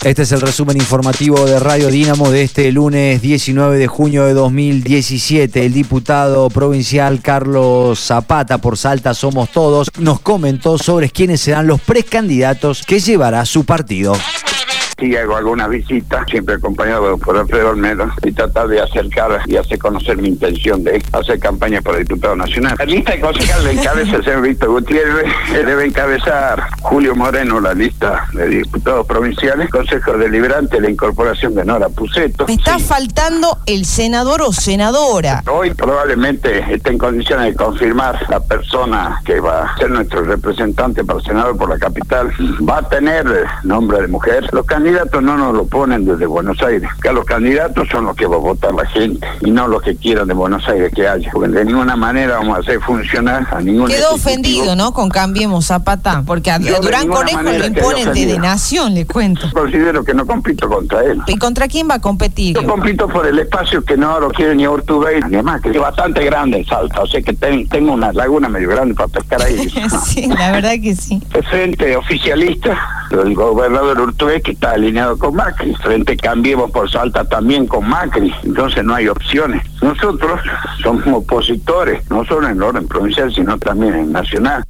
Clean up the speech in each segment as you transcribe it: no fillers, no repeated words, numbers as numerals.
Este es el resumen informativo de Radio Dínamo de este lunes 19 de junio de 2017. El diputado provincial Carlos Zapata por Salta Somos Todos nos comentó sobre quiénes serán los precandidatos que llevará su partido. Sí, hago algunas visitas, siempre acompañado por Alfredo Olmedo, y tratar de acercar y hacer conocer mi intención de hacer campaña para diputado nacional. La lista de concejales la encabeza el señor Víctor Gutiérrez, debe encabezar Julio Moreno la lista de diputados provinciales, Consejo Deliberante, la incorporación de Nora Puceto. Me está faltando el senador o senadora. Hoy probablemente esté en condiciones de confirmar la persona que va a ser nuestro representante para senador por la capital. Va a tener nombre de mujer. Los candidatos no nos lo ponen desde Buenos Aires, que los candidatos son los que va a votar la gente y no los que quieran de Buenos Aires que haya, porque de ninguna manera vamos a hacer funcionar a ningún Quedó ofendido, ¿no? Con Cambiemos Zapata, porque a Durán Conejo lo imponen desde Nación, le cuento. Considero que no compito contra él. ¿Y contra quién va a competir? Yo compito por el espacio que no lo quiere ni Urtubey ni más, que es bastante grande en Salta, o sea que tengo una laguna medio grande para pescar ahí. Sí, la verdad que sí. El frente oficialista, el gobernador Urtubey, que está alineado con Macri, frente Cambiemos por Salta también con Macri, entonces no hay opciones. Nosotros somos opositores, no solo en el orden provincial, sino también en nacional.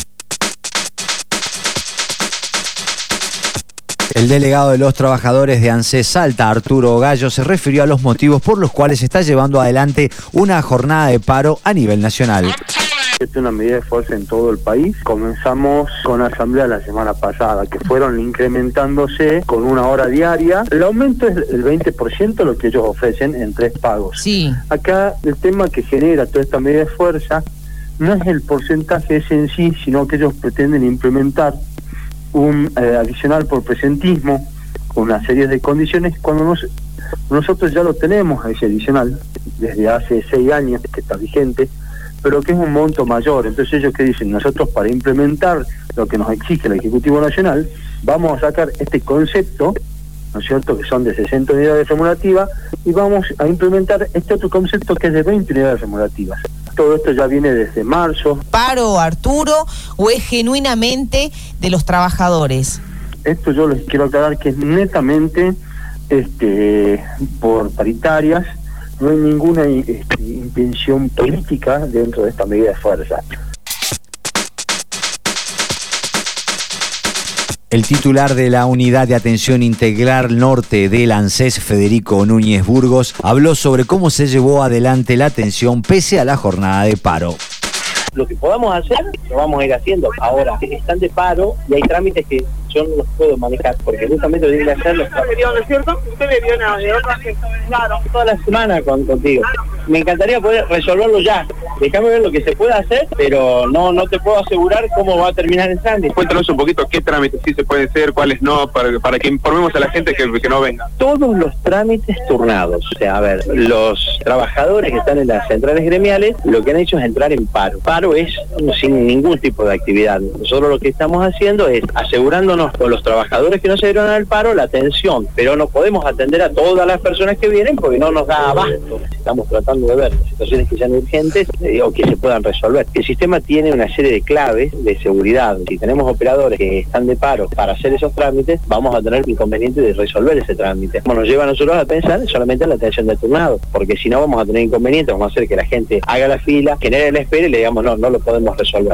El delegado de los trabajadores de ANSES Salta, Arturo Gallo, se refirió a los motivos por los cuales se está llevando adelante una jornada de paro a nivel nacional. Esta es una medida de fuerza en todo el país. Comenzamos con la asamblea la semana pasada, que fueron incrementándose con 1 hora diaria. El aumento es el 20% de lo que ellos ofrecen en 3 pagos. Sí. Acá el tema que genera toda esta medida de fuerza no es el porcentaje ese en sí, sino que ellos pretenden implementar un adicional por presentismo con una serie de condiciones cuando nosotros ya lo tenemos ese adicional desde hace 6 años que está vigente, pero que es un monto mayor. Entonces ellos que dicen, nosotros para implementar lo que nos exige el Ejecutivo Nacional, vamos a sacar este concepto, ¿no es cierto?, que son de 60 unidades remunerativas, y vamos a implementar este otro concepto que es de 20 unidades remunerativas. Todo esto ya viene desde marzo. ¿Paro, Arturo, o es genuinamente de los trabajadores? Esto yo les quiero aclarar que es netamente por paritarias. No hay ninguna intención política dentro de esta medida de fuerza. El titular de la Unidad de Atención Integral Norte del ANSES, Federico Núñez Burgos, habló sobre cómo se llevó adelante la atención pese a la jornada de paro. Lo que podamos hacer, lo vamos a ir haciendo. Ahora, están de paro y hay trámites que yo no los puedo manejar, porque justamente lo tienen que hacer los trámites. ¿No es cierto? Usted le vio de otra gente. Claro. Toda la semana contigo. Me encantaría poder resolverlo ya. Déjame ver lo que se puede hacer, pero no te puedo asegurar cómo va a terminar el trámite. Cuéntanos un poquito qué trámites sí se pueden hacer, cuáles no, para que informemos a la gente que no venga. Todos los trámites turnados. O sea, a ver, los trabajadores que están en las centrales gremiales, lo que han hecho es entrar en paro. Paro es sin ningún tipo de actividad. Nosotros lo que estamos haciendo es asegurándonos con los trabajadores que no se dieron al paro la atención, pero no podemos atender a todas las personas que vienen porque no nos da abasto. Estamos tratando de ver situaciones que sean urgentes o que se puedan resolver. El sistema tiene una serie de claves de seguridad. Si tenemos operadores que están de paro para hacer esos trámites, vamos a tener el inconveniente de resolver ese trámite. Como nos lleva a nosotros a pensar solamente en la atención del turnado, porque si no vamos a tener inconvenientes, vamos a hacer que la gente haga la fila, genere la espera y le digamos no lo podemos resolver.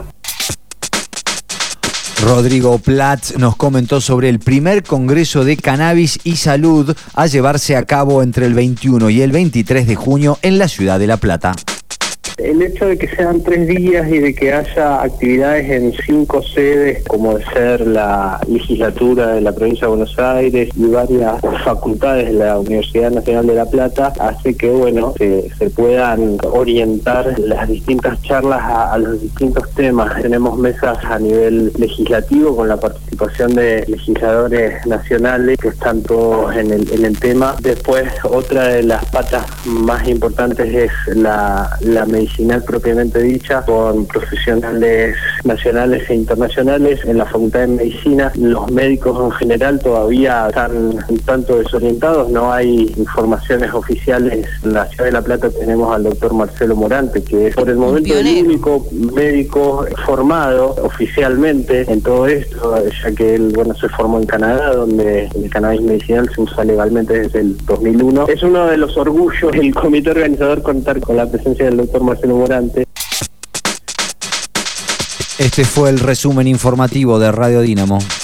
Rodrigo Platz nos comentó sobre el primer Congreso de Cannabis y Salud a llevarse a cabo entre el 21 y el 23 de junio en la ciudad de La Plata. El hecho de que sean 3 días y de que haya actividades en 5 sedes, como de ser la legislatura de la provincia de Buenos Aires y varias facultades de la Universidad Nacional de La Plata, hace que se puedan orientar las distintas charlas a los distintos temas. Tenemos mesas a nivel legislativo con la participación de legisladores nacionales que están todos en el tema. Después, otra de las patas más importantes es la medida medicinal propiamente dicha, con profesionales nacionales e internacionales. En la Facultad de Medicina, los médicos en general todavía están un tanto desorientados, no hay informaciones oficiales. En la Ciudad de La Plata tenemos al doctor Marcelo Morante, que es por el momento el único médico formado oficialmente en todo esto, ya que él se formó en Canadá, donde el cannabis medicinal se usa legalmente desde el 2001. Es uno de los orgullos del comité organizador contar con la presencia del doctor Marcelo Morante. Este fue el resumen informativo de Radio Dínamo.